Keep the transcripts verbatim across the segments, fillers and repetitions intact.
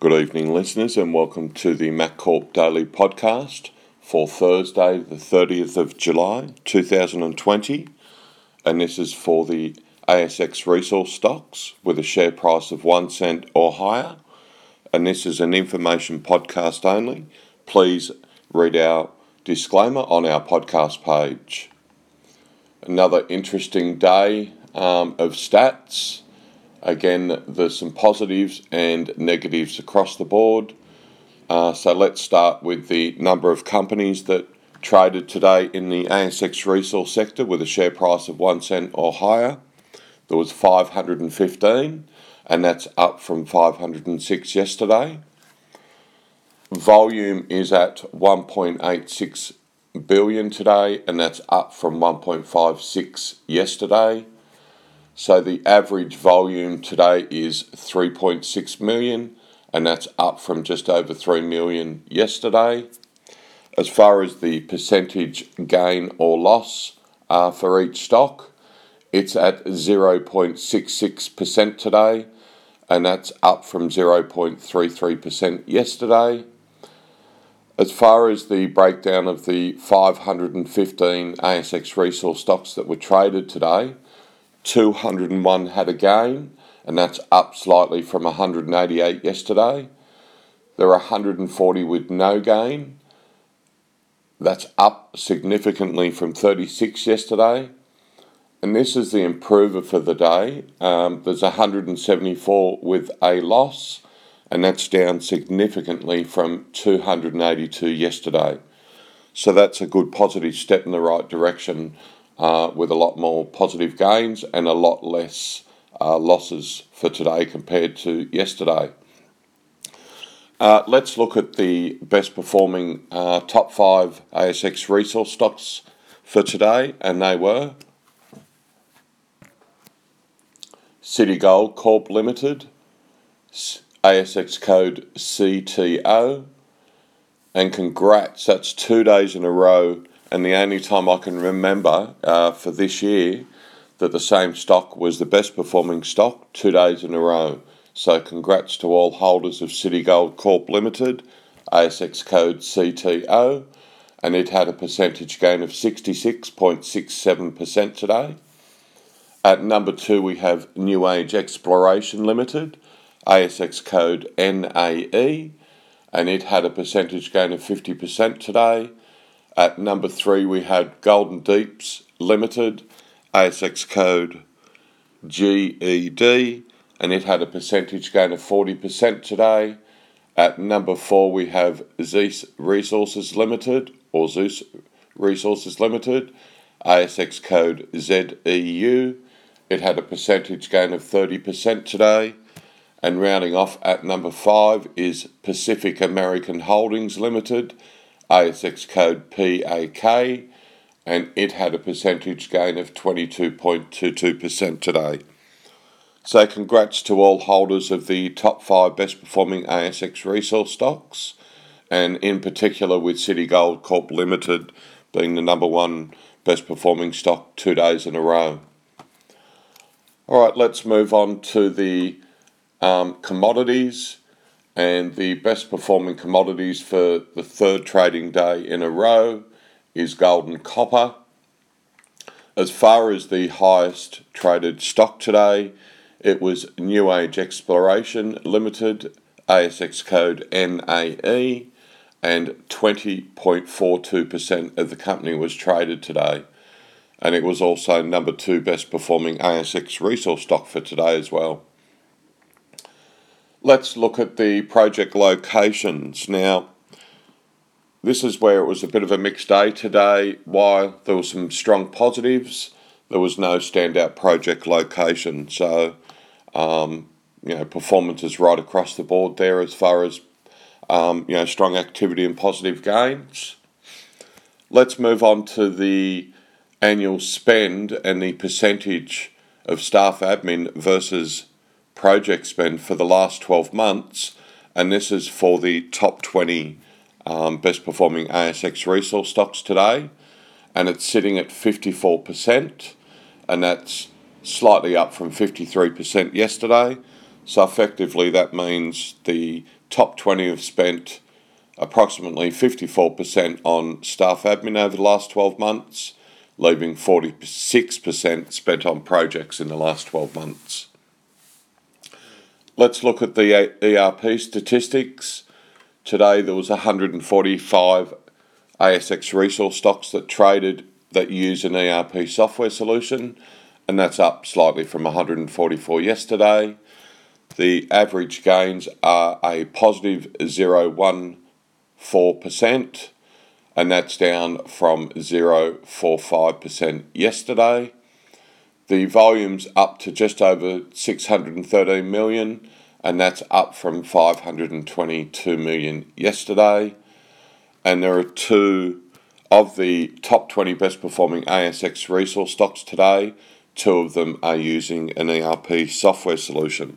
Good evening, listeners, and welcome to the MacCorp Daily Podcast for Thursday, the thirtieth of July, two thousand twenty. And this is for the A S X resource stocks with a share price of one cent or higher. And this is an information podcast only. Please read our disclaimer on our podcast page. Another interesting day um, of stats. Again, there's some positives and negatives across the board. Uh, so let's start with the number of companies that traded today in the A S X resource sector with a share price of one cent or higher. There was five hundred fifteen, and that's up from five hundred six yesterday. Volume is at one point eight six billion today, and that's up from one point five six yesterday. So the average volume today is three point six million, and that's up from just over three million yesterday. As far as the percentage gain or loss uh, for each stock, it's at zero point six six percent today, and that's up from zero point three three percent yesterday. As far as the breakdown of the five hundred fifteen A S X resource stocks that were traded today, two hundred one had a gain, and that's up slightly from one hundred eighty-eight yesterday. There are one hundred forty with no gain. That's up significantly from thirty-six yesterday. And this is the improver for the day. Um, there's one hundred seventy-four with a loss, and that's down significantly from two hundred eighty-two yesterday. So that's a good positive step in the right direction, uh, with a lot more positive gains and a lot less uh, losses for today compared to yesterday. Uh, let's look at the best performing uh, top five A S X resource stocks for today, and they were Citigold Corp Limited, A S X code C T O, and congrats, that's two days in a row, and the only time I can remember uh, for this year that the same stock was the best performing stock two days in a row. So congrats to all holders of Citigold Corp Limited, A S X code C T O, and it had a percentage gain of sixty-six point six seven percent today. At number two, we have New Age Exploration Limited, A S X code N A E, and it had a percentage gain of fifty percent today. At number three, we had Golden Deeps Limited, A S X code G E D, and it had a percentage gain of forty percent today. At number four, we have Zeus Resources Limited, or Zeus Resources Limited, A S X code Z E U. It had a percentage gain of thirty percent today. And rounding off at number five is Pacific American Holdings Limited, A S X code P A K, and it had a percentage gain of twenty-two point two two percent today. So congrats to all holders of the top five best performing A S X resource stocks, and in particular with Citigold Corp Limited being the number one best performing stock two days in a row. Alright, let's move on to the um, commodities, and the best performing commodities for the third trading day in a row is gold and copper. As far as the highest traded stock today, it was New Age Exploration Limited, A S X code N A E, and twenty point four two percent of the company was traded today. And it was also number two best performing A S X resource stock for today as well. Let's look at the project locations. Now, this is where it was a bit of a mixed day today. While there were some strong positives, there was no standout project location. So, um, you know, performance is right across the board there as far as, um, you know, strong activity and positive gains. Let's move on to the annual spend and the percentage of staff admin versus project spend for the last twelve months, and this is for the top twenty um, best performing A S X resource stocks today, and it's sitting at fifty-four percent, and that's slightly up from fifty-three percent yesterday. So effectively that means the top twenty have spent approximately fifty-four percent on staff admin over the last twelve months, leaving forty-six percent spent on projects in the last twelve months. Let's look at the E R P statistics. Today there was one hundred forty-five A S X resource stocks that traded that use an E R P software solution, and that's up slightly from one hundred forty-four yesterday. The average gains are a positive zero point one four percent, and that's down from zero point four five percent yesterday. The volume's up to just over six hundred thirteen million, and that's up from five hundred twenty-two million yesterday. And there are two of the top twenty best performing A S X resource stocks today. Two of them are using an E R P software solution.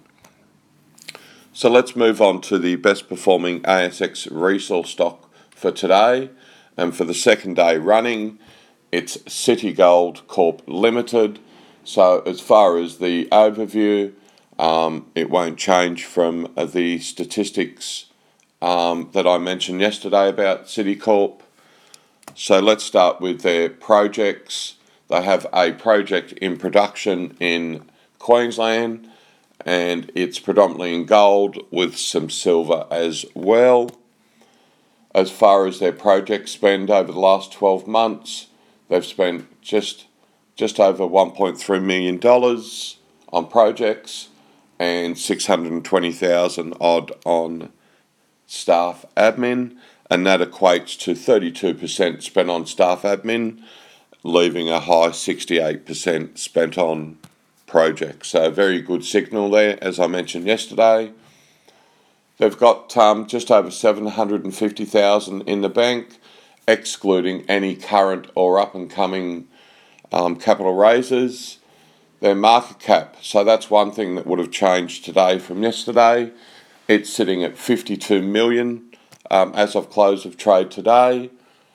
So let's move on to the best performing A S X resource stock for today. And for the second day running, it's City Gold Corp Limited. So as far as the overview, um, it won't change from uh, the statistics um, that I mentioned yesterday about City Corp. So let's start with their projects. They have a project in production in Queensland, and it's predominantly in gold with some silver as well. As far as their project spend over the last twelve months, they've spent just just over one point three million dollars on projects and six hundred twenty thousand dollars odd on staff admin, and that equates to thirty-two percent spent on staff admin, leaving a high sixty-eight percent spent on projects. So a very good signal there, as I mentioned yesterday. They've got um, just over seven hundred fifty thousand dollars in the bank, excluding any current or up-and-coming um, capital raises. Their market cap, so that's one thing that would have changed today from yesterday. It's sitting at fifty-two million dollars um, as of close of trade today.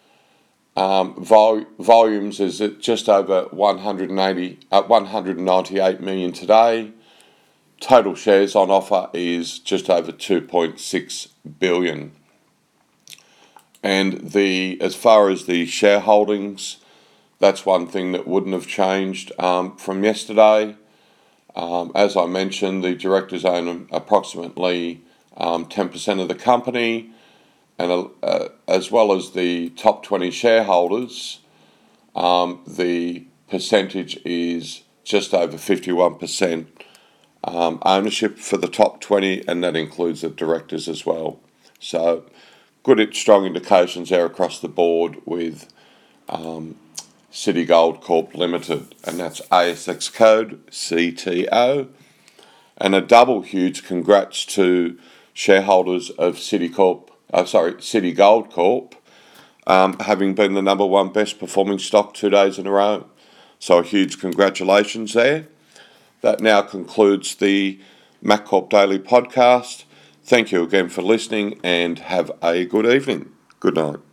Um, vol- volumes is at just over one hundred eighty, uh, one hundred ninety-eight million today. Total shares on offer is just over two point six billion. And the as far as the shareholdings, that's one thing that wouldn't have changed um, from yesterday. Um, as I mentioned, the directors own approximately um, ten percent of the company, and uh, as well as the top twenty shareholders, um, the percentage is just over fifty-one percent um, ownership for the top twenty, and that includes the directors as well. So good, strong indications there across the board with um, City Gold Corp Limited, and that's A S X code C T O. And a double huge congrats to shareholders of City Corp, uh, sorry, City Gold Corp, um, having been the number one best performing stock two days in a row. So a huge congratulations there. That now concludes the MacCorp Daily Podcast. Thank you again for listening, and have a good evening. Good night.